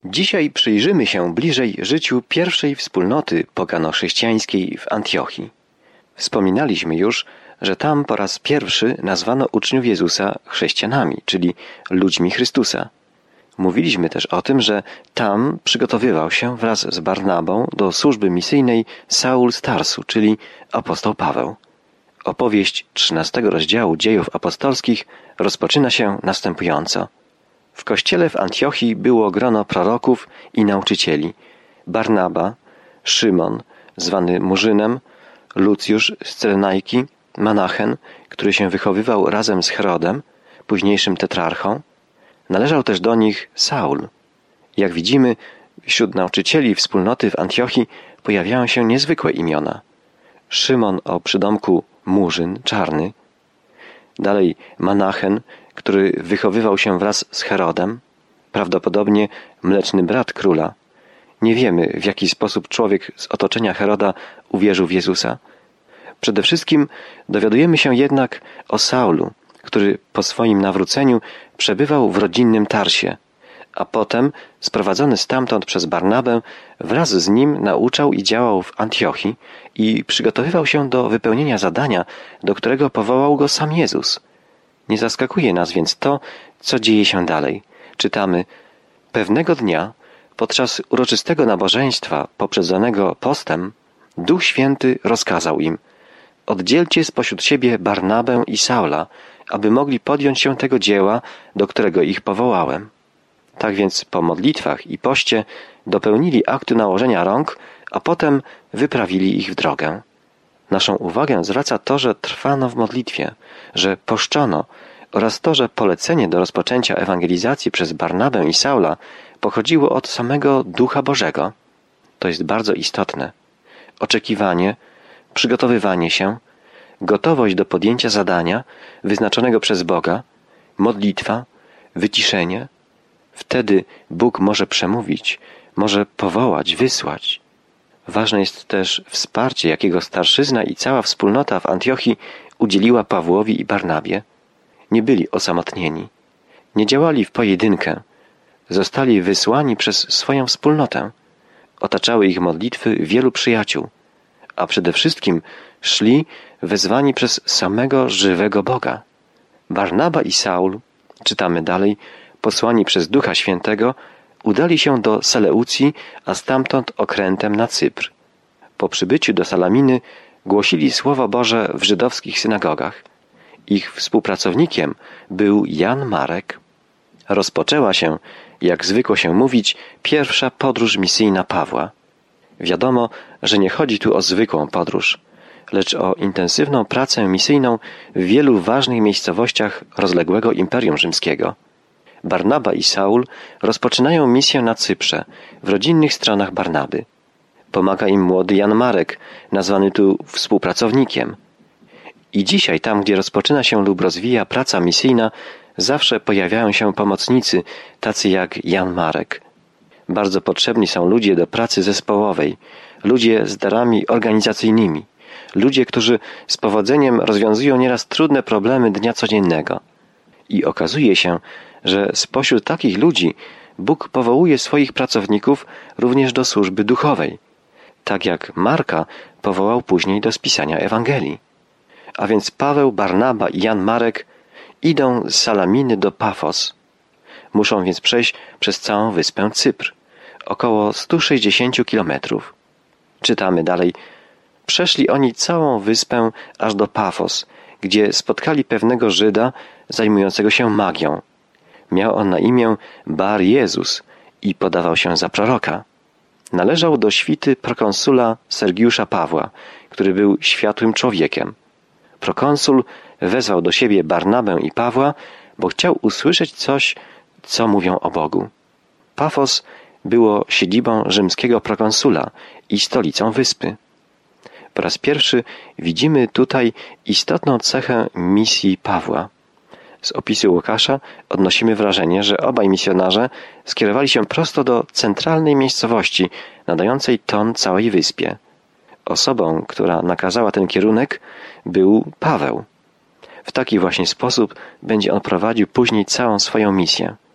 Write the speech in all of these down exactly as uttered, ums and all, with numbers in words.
Dzisiaj przyjrzymy się bliżej życiu pierwszej wspólnoty pogano-chrześcijańskiej w Antiochii. Wspominaliśmy już, że tam po raz pierwszy nazwano uczniów Jezusa chrześcijanami, czyli ludźmi Chrystusa. Mówiliśmy też o tym, że tam przygotowywał się wraz z Barnabą do służby misyjnej Saul z Tarsu, czyli apostoł Paweł. Opowieść trzynastego rozdziału Dziejów Apostolskich rozpoczyna się następująco. W kościele w Antiochii było grono proroków i nauczycieli. Barnaba, Szymon, zwany Murzynem, Lucjusz z Cyrenajki, Manachen, który się wychowywał razem z Herodem, późniejszym tetrarchą. Należał też do nich Saul. Jak widzimy, wśród nauczycieli wspólnoty w Antiochii pojawiają się niezwykłe imiona. Szymon o przydomku Murzyn, czarny. Dalej Manachen, który wychowywał się wraz z Herodem, prawdopodobnie mleczny brat króla. Nie wiemy, w jaki sposób człowiek z otoczenia Heroda uwierzył w Jezusa. Przede wszystkim dowiadujemy się jednak o Saulu, który po swoim nawróceniu przebywał w rodzinnym Tarsie, a potem, sprowadzony stamtąd przez Barnabę, wraz z nim nauczał i działał w Antiochii i przygotowywał się do wypełnienia zadania, do którego powołał go sam Jezus. Nie zaskakuje nas więc to, co dzieje się dalej. Czytamy: pewnego dnia, podczas uroczystego nabożeństwa poprzedzonego postem, Duch Święty rozkazał im: oddzielcie spośród siebie Barnabę i Saula, aby mogli podjąć się tego dzieła, do którego ich powołałem. Tak więc po modlitwach i poście dopełnili aktu nałożenia rąk, a potem wyprawili ich w drogę. Naszą uwagę zwraca to, że trwano w modlitwie, że poszczono oraz to, że polecenie do rozpoczęcia ewangelizacji przez Barnabę i Saula pochodziło od samego Ducha Bożego. To jest bardzo istotne. Oczekiwanie, przygotowywanie się, gotowość do podjęcia zadania wyznaczonego przez Boga, modlitwa, wyciszenie. Wtedy Bóg może przemówić, może powołać, wysłać. Ważne jest też wsparcie, jakiego starszyzna i cała wspólnota w Antiochii udzieliła Pawłowi i Barnabie. Nie byli osamotnieni. Nie działali w pojedynkę. Zostali wysłani przez swoją wspólnotę. Otaczały ich modlitwy wielu przyjaciół. A przede wszystkim szli wezwani przez samego żywego Boga. Barnaba i Saul, czytamy dalej, posłani przez Ducha Świętego, udali się do Seleucji, a stamtąd okrętem na Cypr. Po przybyciu do Salaminy głosili Słowo Boże w żydowskich synagogach. Ich współpracownikiem był Jan Marek. Rozpoczęła się, jak zwykło się mówić, pierwsza podróż misyjna Pawła. Wiadomo, że nie chodzi tu o zwykłą podróż, lecz o intensywną pracę misyjną w wielu ważnych miejscowościach rozległego Imperium Rzymskiego. Barnaba i Saul rozpoczynają misję na Cyprze, w rodzinnych stronach Barnaby. Pomaga im młody Jan Marek, nazwany tu współpracownikiem. I dzisiaj, tam gdzie rozpoczyna się lub rozwija praca misyjna, zawsze pojawiają się pomocnicy, tacy jak Jan Marek. Bardzo potrzebni są ludzie do pracy zespołowej, ludzie z darami organizacyjnymi, ludzie, którzy z powodzeniem rozwiązują nieraz trudne problemy dnia codziennego. I okazuje się, że spośród takich ludzi Bóg powołuje swoich pracowników również do służby duchowej, tak jak Marka powołał później do spisania Ewangelii. A więc Paweł, Barnaba i Jan Marek idą z Salaminy do Pafos. Muszą więc przejść przez całą wyspę Cypr, około sto sześćdziesiąt kilometrów. Czytamy dalej: przeszli oni całą wyspę aż do Pafos, gdzie spotkali pewnego Żyda zajmującego się magią. Miał on na imię Bar Jezus i podawał się za proroka. Należał do świty prokonsula Sergiusza Pawła, który był światłym człowiekiem. Prokonsul wezwał do siebie Barnabę i Pawła, bo chciał usłyszeć coś, co mówią o Bogu. Pafos było siedzibą rzymskiego prokonsula i stolicą wyspy. Po raz pierwszy widzimy tutaj istotną cechę misji Pawła. Z opisu Łukasza odnosimy wrażenie, że obaj misjonarze skierowali się prosto do centralnej miejscowości, nadającej ton całej wyspie. Osobą, która nakazała ten kierunek, był Paweł. W taki właśnie sposób będzie on prowadził później całą swoją misję.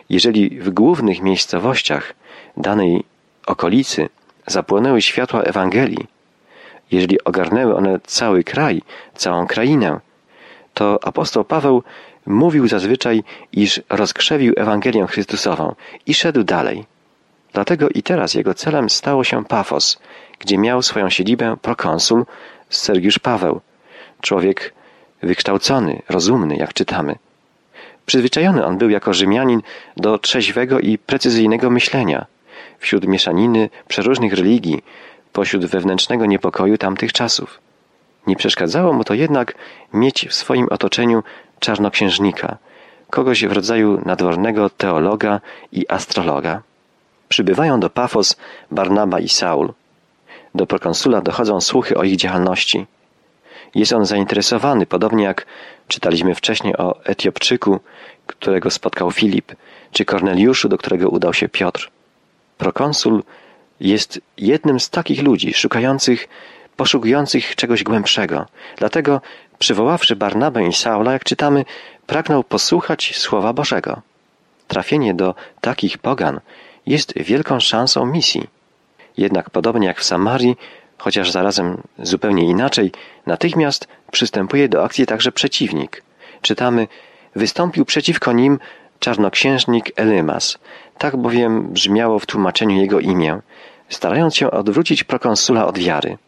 Jeżeli w głównych miejscowościach danej okolicy zapłonęły światła Ewangelii, jeżeli ogarnęły one cały kraj, całą krainę, to apostoł Paweł mówił zazwyczaj, iż rozkrzewił Ewangelię Chrystusową i szedł dalej. Dlatego i teraz jego celem stało się Pafos, gdzie miał swoją siedzibę prokonsul Sergiusz Paweł, człowiek wykształcony, rozumny, jak czytamy. Przyzwyczajony on był jako Rzymianin do trzeźwego i precyzyjnego myślenia wśród mieszaniny przeróżnych religii, pośród wewnętrznego niepokoju tamtych czasów. Nie przeszkadzało mu to jednak mieć w swoim otoczeniu czarnoksiężnika, kogoś w rodzaju nadwornego teologa i astrologa. Przybywają do Pafos Barnaba i Saul. Do prokonsula dochodzą słuchy o ich działalności. Jest on zainteresowany, podobnie jak czytaliśmy wcześniej o Etiopczyku, którego spotkał Filip, czy Korneliuszu, do którego udał się Piotr. Prokonsul jest jednym z takich ludzi szukających, poszukujących czegoś głębszego. Dlatego, przywoławszy Barnabę i Saula, jak czytamy, pragnął posłuchać Słowa Bożego. Trafienie do takich pogan jest wielką szansą misji. Jednak podobnie jak w Samarii, chociaż zarazem zupełnie inaczej, natychmiast przystępuje do akcji także przeciwnik. Czytamy, wystąpił przeciwko nim czarnoksiężnik Elymas, tak bowiem brzmiało w tłumaczeniu jego imię, starając się odwrócić prokonsula od wiary.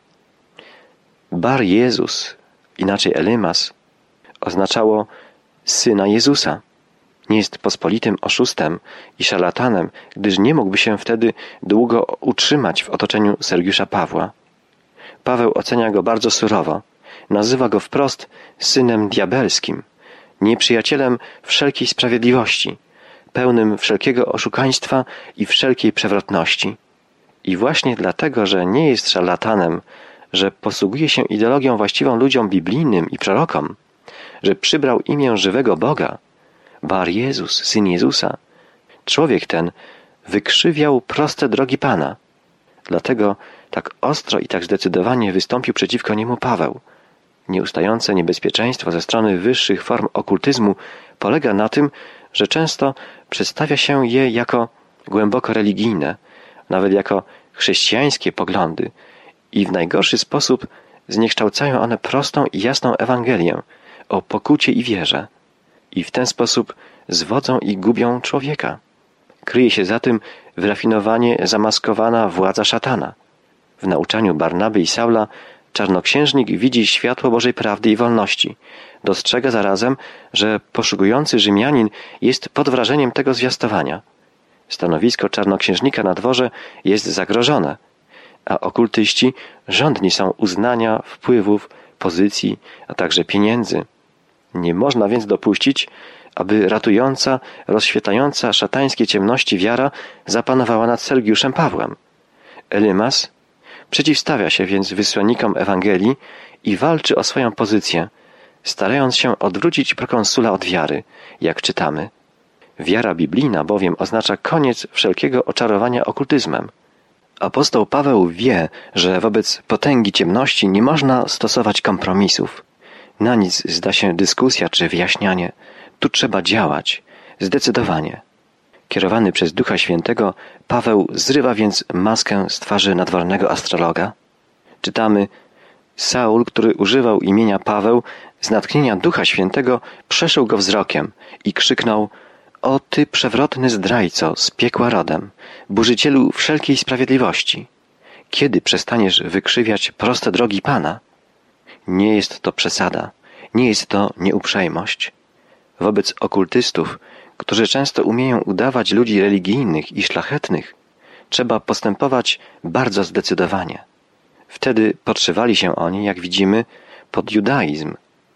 Bar Jezus, inaczej Elymas, oznaczało syna Jezusa. Nie jest pospolitym oszustem i szarlatanem, gdyż nie mógłby się wtedy długo utrzymać w otoczeniu Sergiusza Pawła. Paweł ocenia go bardzo surowo. Nazywa go wprost synem diabelskim, nieprzyjacielem wszelkiej sprawiedliwości, pełnym wszelkiego oszukaństwa i wszelkiej przewrotności. I właśnie dlatego, że nie jest szarlatanem, że posługuje się ideologią właściwą ludziom biblijnym i prorokom, że przybrał imię żywego Boga, Bar Jezus, Syn Jezusa, człowiek ten wykrzywiał proste drogi Pana. Dlatego tak ostro i tak zdecydowanie wystąpił przeciwko niemu Paweł. Nieustające niebezpieczeństwo ze strony wyższych form okultyzmu polega na tym, że często przedstawia się je jako głęboko religijne, nawet jako chrześcijańskie poglądy i w najgorszy sposób zniekształcają one prostą i jasną Ewangelię o pokucie i wierze. I w ten sposób zwodzą i gubią człowieka. Kryje się za tym wyrafinowanie zamaskowana władza szatana. W nauczaniu Barnaby i Saula czarnoksiężnik widzi światło Bożej prawdy i wolności. Dostrzega zarazem, że poszukujący Rzymianin jest pod wrażeniem tego zwiastowania. Stanowisko czarnoksiężnika na dworze jest zagrożone, a okultyści żądni są uznania, wpływów, pozycji, a także pieniędzy. Nie można więc dopuścić, aby ratująca, rozświetlająca szatańskie ciemności wiara zapanowała nad Sergiuszem Pawłem. Elymas przeciwstawia się więc wysłannikom Ewangelii i walczy o swoją pozycję, starając się odwrócić prokonsula od wiary, jak czytamy. Wiara biblijna bowiem oznacza koniec wszelkiego oczarowania okultyzmem. Apostoł Paweł wie, że wobec potęgi ciemności nie można stosować kompromisów. Na nic zda się dyskusja czy wyjaśnianie. Tu trzeba działać, zdecydowanie. Kierowany przez Ducha Świętego, Paweł zrywa więc maskę z twarzy nadwornego astrologa. Czytamy, Saul, który używał imienia Paweł, z natchnienia Ducha Świętego przeszył go wzrokiem i krzyknął: o ty przewrotny zdrajco, z piekła rodem, burzycielu wszelkiej sprawiedliwości, kiedy przestaniesz wykrzywiać proste drogi Pana? Nie jest to przesada, nie jest to nieuprzejmość. Wobec okultystów, którzy często umieją udawać ludzi religijnych i szlachetnych, trzeba postępować bardzo zdecydowanie. Wtedy podszywali się oni, jak widzimy, pod judaizm.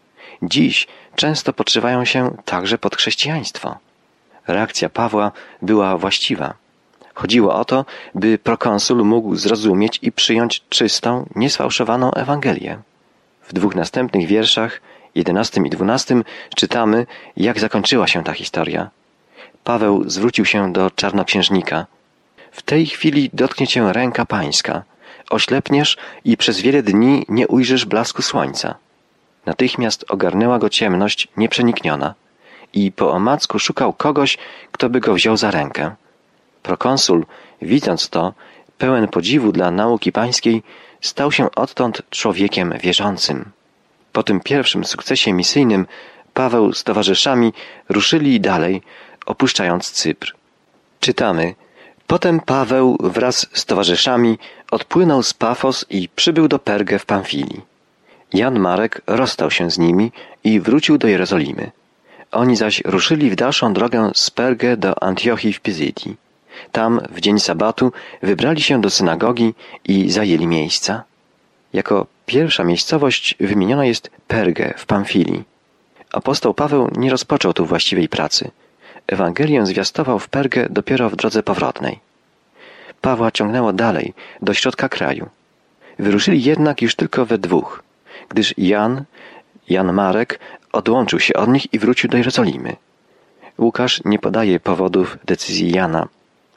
Dziś często podszywają się także pod chrześcijaństwo. Reakcja Pawła była właściwa. Chodziło o to, by prokonsul mógł zrozumieć i przyjąć czystą, niesfałszowaną Ewangelię. W dwóch następnych wierszach, jedenastym i dwunastym, czytamy, jak zakończyła się ta historia. Paweł zwrócił się do czarnoksiężnika. W tej chwili dotknie cię ręka pańska. Oślepniesz i przez wiele dni nie ujrzysz blasku słońca. Natychmiast ogarnęła go ciemność nieprzenikniona i po omacku szukał kogoś, kto by go wziął za rękę. Prokonsul, widząc to, pełen podziwu dla nauki pańskiej, stał się odtąd człowiekiem wierzącym. Po tym pierwszym sukcesie misyjnym Paweł z towarzyszami ruszyli dalej, opuszczając Cypr. Czytamy: Potem Paweł wraz z towarzyszami odpłynął z Pafos i przybył do Pergę w Pamfilii. Jan Marek rozstał się z nimi i wrócił do Jerozolimy. Oni zaś ruszyli w dalszą drogę z Pergę do Antiochii w Pizydii. Tam w dzień sabatu wybrali się do synagogi i zajęli miejsca. Jako pierwsza miejscowość wymieniona jest Pergę w Pamfilii. Apostoł Paweł nie rozpoczął tu właściwej pracy. Ewangelię zwiastował w Pergę dopiero w drodze powrotnej. Pawła ciągnęło dalej, do środka kraju. Wyruszyli jednak już tylko we dwóch, gdyż Jan, Jan Marek, odłączył się od nich i wrócił do Jerozolimy. Łukasz nie podaje powodów decyzji Jana,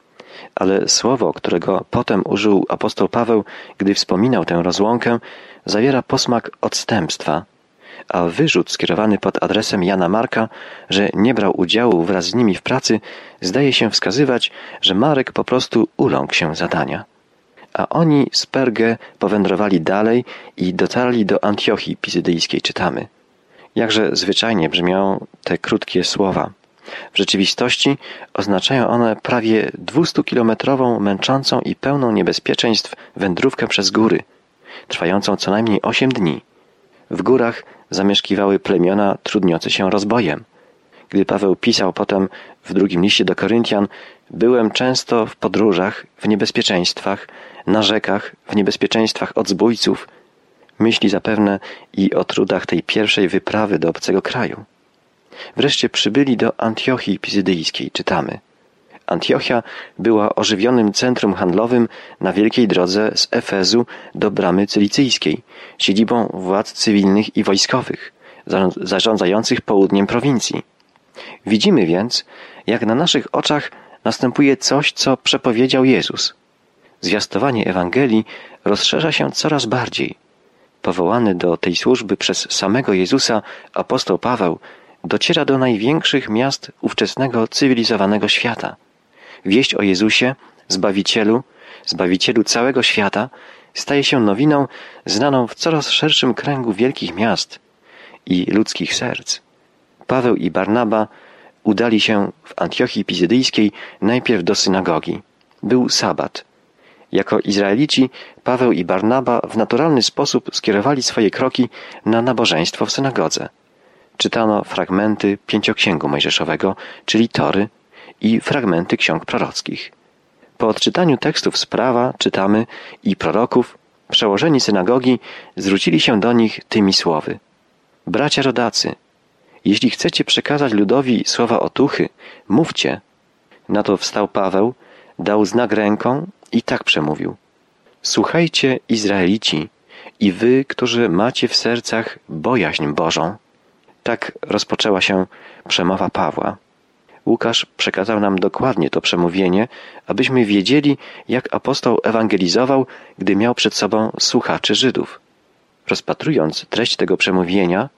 ale słowo, którego potem użył apostoł Paweł, gdy wspominał tę rozłąkę, zawiera posmak odstępstwa, a wyrzut skierowany pod adresem Jana Marka, że nie brał udziału wraz z nimi w pracy, zdaje się wskazywać, że Marek po prostu uląkł się zadania. A oni z Pergę powędrowali dalej i dotarli do Antiochii Pizydyjskiej, czytamy. Jakże zwyczajnie brzmią te krótkie słowa. W rzeczywistości oznaczają one prawie dwustukilometrową, męczącą i pełną niebezpieczeństw wędrówkę przez góry, trwającą co najmniej osiem dni. W górach zamieszkiwały plemiona trudniące się rozbojem. Gdy Paweł pisał potem w drugim liście do Koryntian: byłem często w podróżach, w niebezpieczeństwach, na rzekach, w niebezpieczeństwach od zbójców, myśli zapewne i o trudach tej pierwszej wyprawy do obcego kraju. Wreszcie przybyli do Antiochii Pizydyjskiej, czytamy. Antiochia była ożywionym centrum handlowym na wielkiej drodze z Efezu do bramy cylicyjskiej, siedzibą władz cywilnych i wojskowych, zarządzających południem prowincji. Widzimy więc, jak na naszych oczach następuje coś, co przepowiedział Jezus. Zwiastowanie Ewangelii rozszerza się coraz bardziej. Powołany do tej służby przez samego Jezusa apostoł Paweł dociera do największych miast ówczesnego cywilizowanego świata. Wieść o Jezusie, Zbawicielu, Zbawicielu całego świata, staje się nowiną znaną w coraz szerszym kręgu wielkich miast i ludzkich serc. Paweł i Barnaba udali się w Antiochii Pizydyjskiej najpierw do synagogi. Był sabat. Jako Izraelici Paweł i Barnaba w naturalny sposób skierowali swoje kroki na nabożeństwo w synagodze. Czytano fragmenty Pięcioksięgu Mojżeszowego, czyli Tory, i fragmenty ksiąg prorockich. Po odczytaniu tekstów z prawa, czytamy, i proroków, przełożeni synagogi zwrócili się do nich tymi słowy. Bracia rodacy, jeśli chcecie przekazać ludowi słowa otuchy, mówcie. Na to wstał Paweł, dał znak ręką i tak przemówił. Słuchajcie, Izraelici, i wy, którzy macie w sercach bojaźń Bożą. Tak rozpoczęła się przemowa Pawła. Łukasz przekazał nam dokładnie to przemówienie, abyśmy wiedzieli, jak apostoł ewangelizował, gdy miał przed sobą słuchaczy Żydów. Rozpatrując treść tego przemówienia,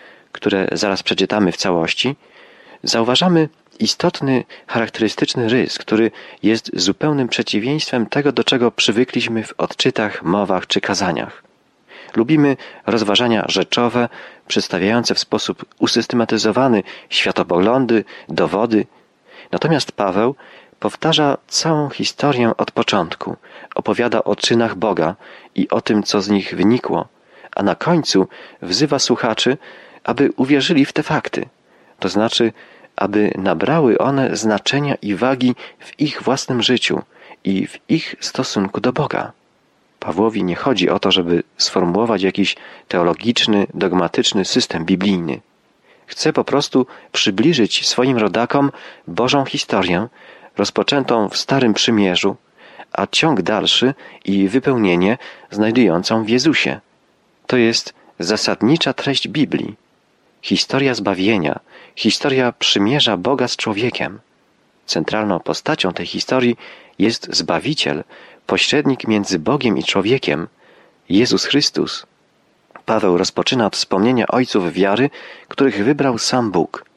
które zaraz przeczytamy w całości, zauważamy istotny, charakterystyczny rys, który jest zupełnym przeciwieństwem tego, do czego przywykliśmy w odczytach, mowach czy kazaniach. Lubimy rozważania rzeczowe, przedstawiające w sposób usystematyzowany światopoglądy, dowody. Natomiast Paweł powtarza całą historię od początku, opowiada o czynach Boga i o tym, co z nich wynikło, a na końcu wzywa słuchaczy, aby uwierzyli w te fakty, to znaczy, aby nabrały one znaczenia i wagi w ich własnym życiu i w ich stosunku do Boga. Pawłowi nie chodzi o to, żeby sformułować jakiś teologiczny, dogmatyczny system biblijny. Chce po prostu przybliżyć swoim rodakom Bożą historię, rozpoczętą w Starym Przymierzu, a ciąg dalszy i wypełnienie znajdującą w Jezusie. To jest zasadnicza treść Biblii. Historia zbawienia, historia przymierza Boga z człowiekiem. Centralną postacią tej historii jest Zbawiciel, pośrednik między Bogiem i człowiekiem, Jezus Chrystus. Paweł rozpoczyna od wspomnienia ojców wiary, których wybrał sam Bóg.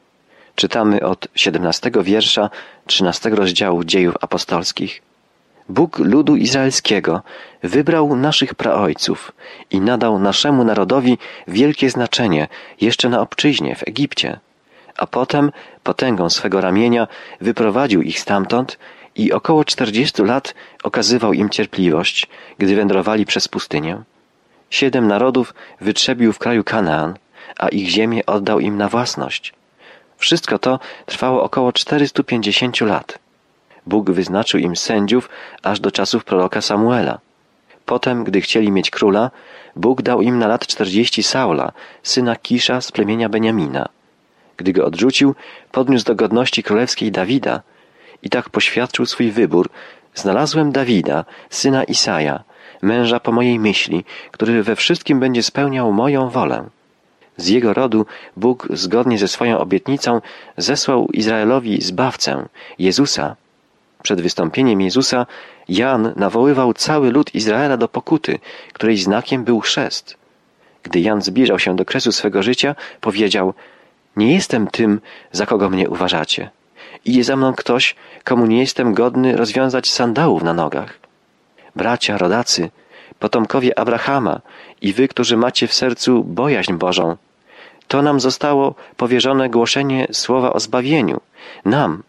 Czytamy od siedemnastego wiersza trzynastego rozdziału Dziejów Apostolskich. Bóg ludu izraelskiego wybrał naszych praojców i nadał naszemu narodowi wielkie znaczenie jeszcze na obczyźnie w Egipcie, a potem potęgą swego ramienia wyprowadził ich stamtąd i około czterdziestu lat okazywał im cierpliwość, gdy wędrowali przez pustynię. Siedem narodów wytrzebił w kraju Kanaan, a ich ziemię oddał im na własność. Wszystko to trwało około czterystu pięćdziesięciu lat. Bóg wyznaczył im sędziów aż do czasów proroka Samuela. Potem, gdy chcieli mieć króla, Bóg dał im na lat czterdzieści Saula, syna Kisza z plemienia Beniamina. Gdy go odrzucił, podniósł do godności królewskiej Dawida i tak poświadczył swój wybór. Znalazłem Dawida, syna Isaja, męża po mojej myśli, który we wszystkim będzie spełniał moją wolę. Z jego rodu Bóg, zgodnie ze swoją obietnicą, zesłał Izraelowi Zbawcę, Jezusa. Przed wystąpieniem Jezusa Jan nawoływał cały lud Izraela do pokuty, której znakiem był chrzest. Gdy Jan zbliżał się do kresu swego życia, powiedział: nie jestem tym, za kogo mnie uważacie. Idzie za mną ktoś, komu nie jestem godny rozwiązać sandałów na nogach. Bracia, rodacy, potomkowie Abrahama i wy, którzy macie w sercu bojaźń Bożą, to nam zostało powierzone głoszenie słowa o zbawieniu, nam.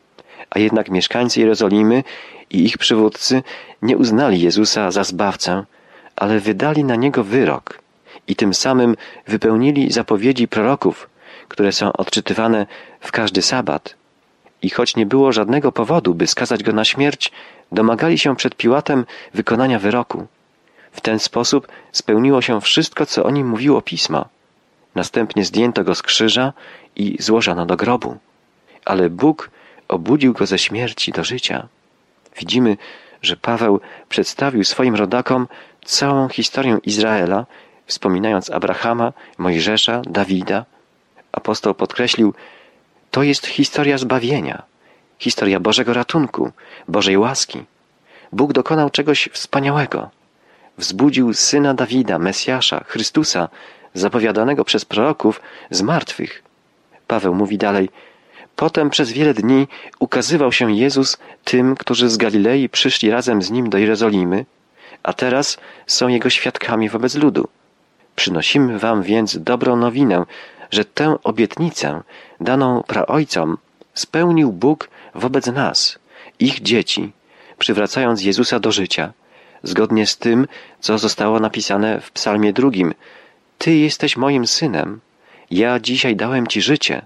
A jednak mieszkańcy Jerozolimy i ich przywódcy nie uznali Jezusa za Zbawcę, ale wydali na Niego wyrok i tym samym wypełnili zapowiedzi proroków, które są odczytywane w każdy sabat. I choć nie było żadnego powodu, by skazać Go na śmierć, domagali się przed Piłatem wykonania wyroku. W ten sposób spełniło się wszystko, co o nim mówiło Pismo. Następnie zdjęto Go z krzyża i złożono do grobu. Ale Bóg obudził Go ze śmierci do życia. Widzimy, że Paweł przedstawił swoim rodakom całą historię Izraela, wspominając Abrahama, Mojżesza, Dawida. Apostoł podkreślił: to jest historia zbawienia, historia Bożego ratunku, Bożej łaski. Bóg dokonał czegoś wspaniałego. Wzbudził syna Dawida, Mesjasza, Chrystusa, zapowiadanego przez proroków, z martwych. Paweł mówi dalej: potem przez wiele dni ukazywał się Jezus tym, którzy z Galilei przyszli razem z Nim do Jerozolimy, a teraz są Jego świadkami wobec ludu. Przynosimy wam więc dobrą nowinę, że tę obietnicę daną praojcom spełnił Bóg wobec nas, ich dzieci, przywracając Jezusa do życia, zgodnie z tym, co zostało napisane w psalmie drugim: Ty jesteś moim synem, ja dzisiaj dałem Ci życie,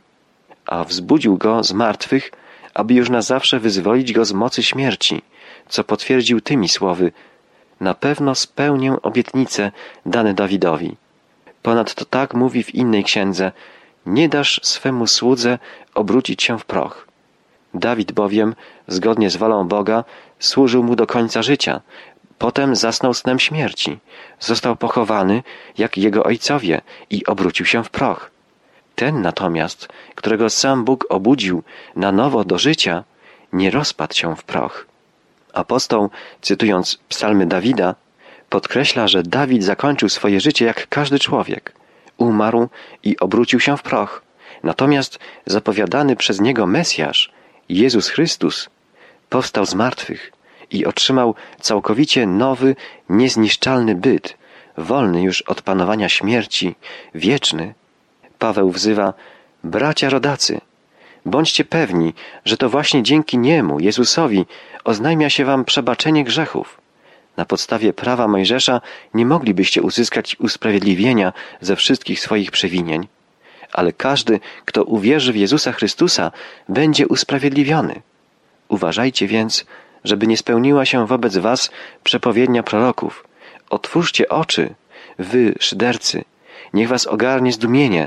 a wzbudził Go z martwych, aby już na zawsze wyzwolić Go z mocy śmierci, co potwierdził tymi słowy: na pewno spełnię obietnice dane Dawidowi. Ponadto tak mówi w innej księdze: nie dasz swemu słudze obrócić się w proch. Dawid bowiem, zgodnie z wolą Boga, służył mu do końca życia. Potem zasnął snem śmierci. Został pochowany, jak jego ojcowie, i obrócił się w proch. Ten natomiast, którego sam Bóg obudził na nowo do życia, nie rozpadł się w proch. Apostoł, cytując psalmy Dawida, podkreśla, że Dawid zakończył swoje życie jak każdy człowiek. Umarł i obrócił się w proch. Natomiast zapowiadany przez niego Mesjasz, Jezus Chrystus, powstał z martwych i otrzymał całkowicie nowy, niezniszczalny byt, wolny już od panowania śmierci, wieczny. Paweł wzywa: bracia rodacy, bądźcie pewni, że to właśnie dzięki Niemu, Jezusowi, oznajmia się wam przebaczenie grzechów. Na podstawie prawa Mojżesza nie moglibyście uzyskać usprawiedliwienia ze wszystkich swoich przewinień. Ale każdy, kto uwierzy w Jezusa Chrystusa, będzie usprawiedliwiony. Uważajcie więc, żeby nie spełniła się wobec was przepowiednia proroków. Otwórzcie oczy, wy, szydercy, niech was ogarnie zdumienie,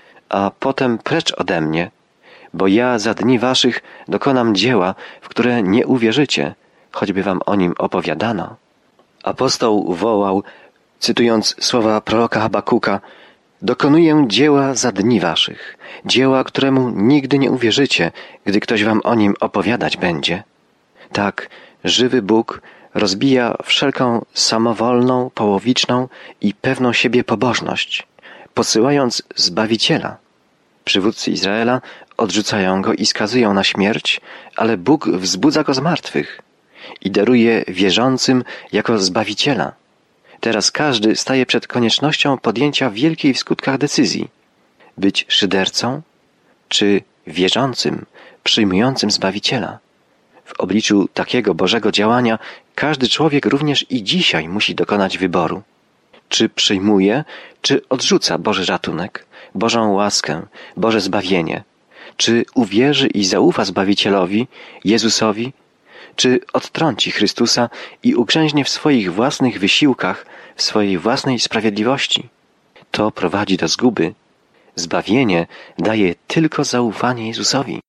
a potem precz ode mnie, bo ja za dni waszych dokonam dzieła, w które nie uwierzycie, choćby wam o nim opowiadano. Apostoł wołał, cytując słowa proroka Habakuka: dokonuję dzieła za dni waszych, dzieła, któremu nigdy nie uwierzycie, gdy ktoś wam o nim opowiadać będzie. Tak, żywy Bóg rozbija wszelką samowolną, połowiczną i pewną siebie pobożność, posyłając Zbawiciela. Przywódcy Izraela odrzucają go i skazują na śmierć, ale Bóg wzbudza go z martwych i daruje wierzącym jako Zbawiciela. Teraz każdy staje przed koniecznością podjęcia wielkiej w skutkach decyzji. Być szydercą czy wierzącym, przyjmującym Zbawiciela. W obliczu takiego Bożego działania każdy człowiek również i dzisiaj musi dokonać wyboru. Czy przyjmuje, czy odrzuca Boży ratunek, Bożą łaskę, Boże zbawienie? Czy uwierzy i zaufa Zbawicielowi, Jezusowi? Czy odtrąci Chrystusa i ugrzęźnie w swoich własnych wysiłkach, w swojej własnej sprawiedliwości? To prowadzi do zguby. Zbawienie daje tylko zaufanie Jezusowi.